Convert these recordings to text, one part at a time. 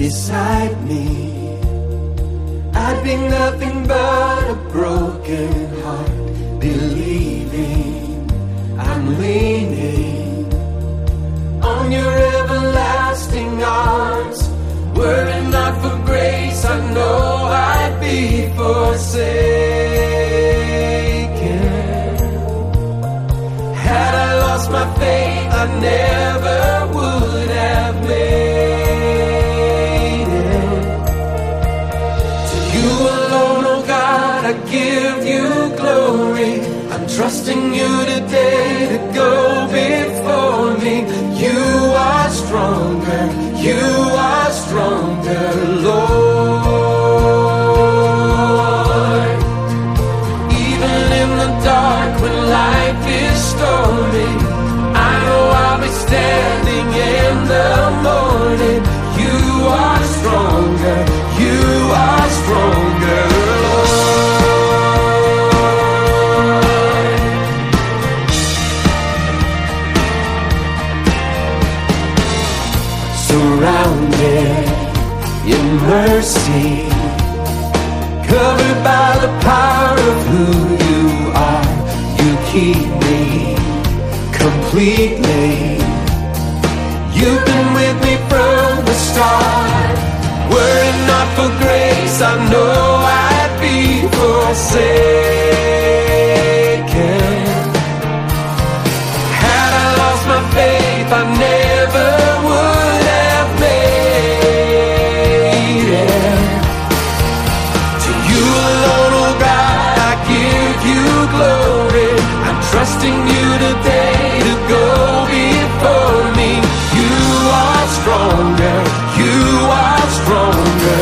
beside me, I'd be nothing but a broken heart, believing I'm leaning on your everlasting arms. Were it not for grace, I know I'd be forsaken. Had I lost my faith, I never would have made it. To you alone, oh God, I give you glory. I'm trusting you today to go before me. You are stronger, you are stronger, Lord. Even in the dark when life is stormy, I know I'll be standing in the morning. You are stronger, you are stronger, Lord. Surrounded in mercy, covered by the power of who you are. You keep me completely. You've been with me from the start. Were it not for grace, I know I'd be forsaken. Had I lost my faith, I never would have made it. To you alone, oh God, I give you glory. I'm trusting you today to go before me. You are stronger, you are stronger,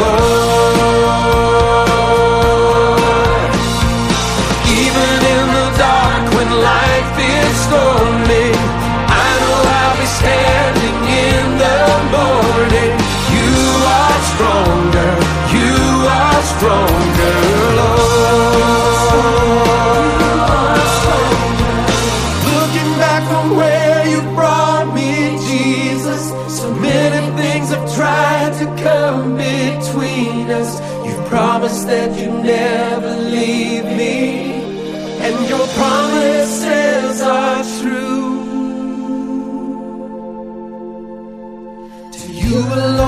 Lord. Even in the dark when life is stormy, I know I'll be standing in the morning. You are stronger, you are stronger, Lord. Looking back from where you brought me, Jesus, so many things have tried to come between us. You've promised that you never leave me, and your promises are true. To you alone